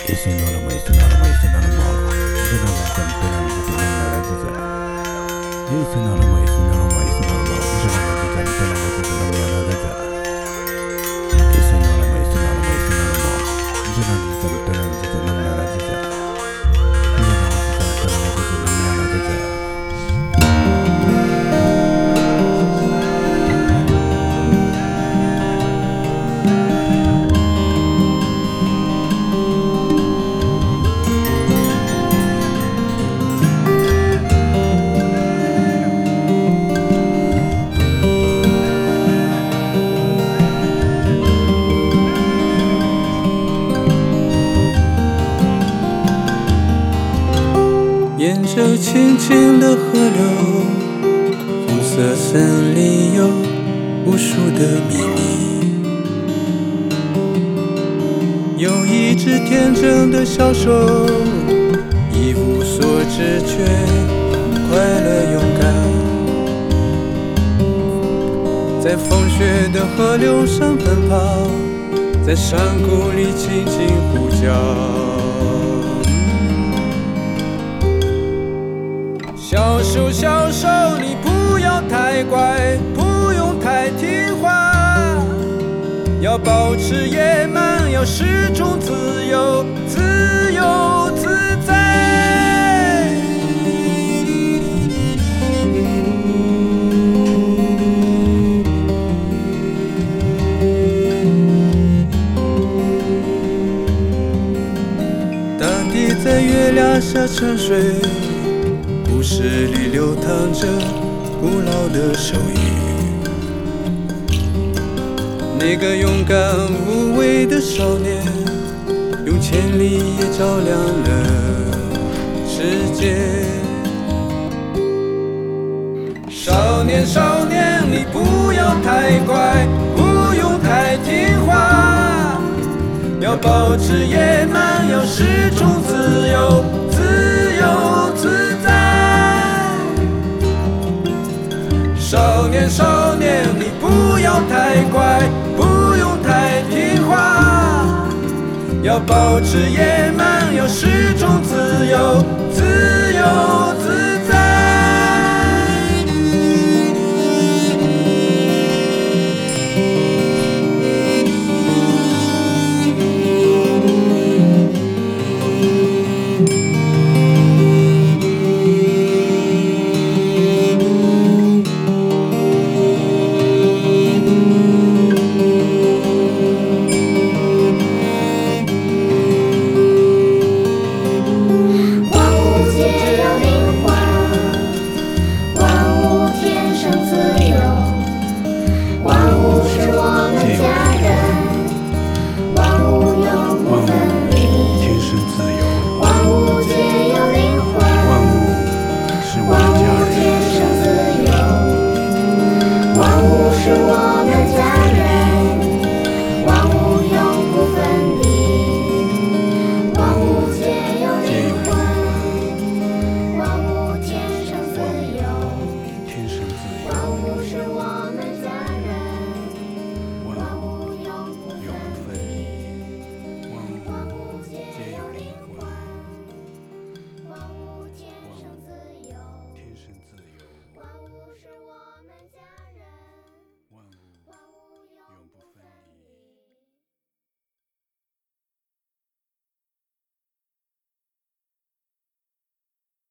沿着清清的河流，红色森林有无数的秘密。有一只天真的小手，一无所知却快乐勇敢，在风雪的河流上奔跑，在山谷里轻轻呼叫。小手小手，你不要太乖，不用太听话，要保持野蛮，要始终自由，自由自在。大地在月亮下沉睡，故事里流淌着古老的手语，那个勇敢无畏的少年，用千里也照亮了世界。少年少年，你不要太乖，不用太听话，要保持野蛮，要始终自由，自由自在。少年少年，你不要太乖，不用太听话，要保持野蛮，要始终自由，自由自在。 是我